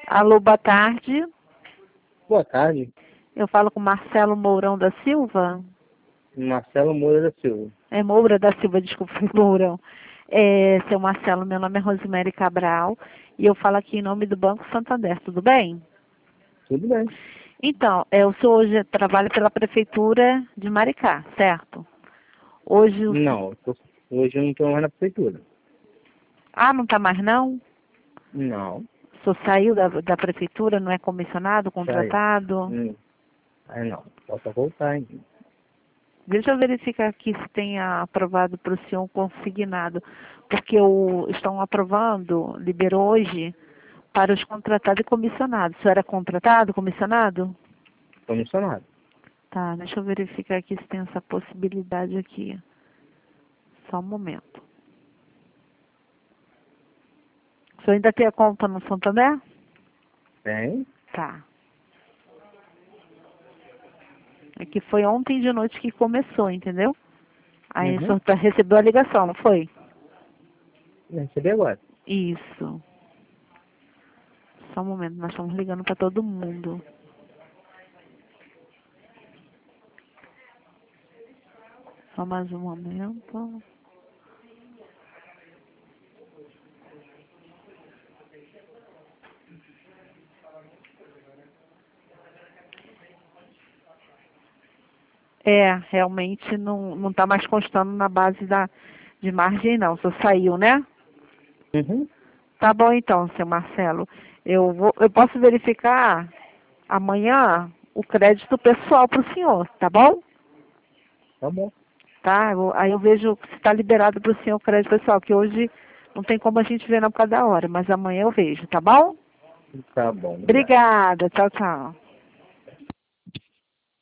Alô, boa tarde. Boa tarde, Eu falo com Marcelo Mourão da Silva. Marcelo Moura da Silva. É Moura da Silva, desculpa, Mourão. Seu Marcelo, meu nome é Rosemary Cabral e eu falo aqui em nome do Banco Santander, tudo bem? Tudo bem. Então, o senhor hoje trabalha pela Prefeitura de Maricá, certo? Hoje o... Não, hoje eu não estou mais na prefeitura. Ah, não está mais não? Não, O senhor saiu da Prefeitura, não é comissionado, saiu. contratado? Aí não, posso voltar ainda. Deixa eu verificar aqui se tem aprovado para o senhor consignado, porque estão aprovando, liberou hoje, para os contratados e comissionados. O senhor era contratado, comissionado? Comissionado. Tá, deixa eu verificar aqui se tem essa possibilidade aqui. Só um momento. O senhor ainda tem a conta no Santander? Tem? Tá. É que foi ontem de noite que começou, entendeu? Aí o senhor recebeu a ligação, não foi? Recebi agora. Isso. Só um momento, nós estamos ligando para todo mundo. Só mais um momento. Realmente não está mais constando na base de margem não. O senhor saiu, né? Tá bom então, seu Marcelo. Eu posso verificar amanhã o crédito pessoal para o senhor, tá bom? Tá bom. Tá? Aí eu vejo se está liberado para o senhor o crédito pessoal, que hoje não tem como a gente ver na época da hora, mas amanhã eu vejo, tá bom? Tá bom. Obrigado. Obrigada, tchau, tchau.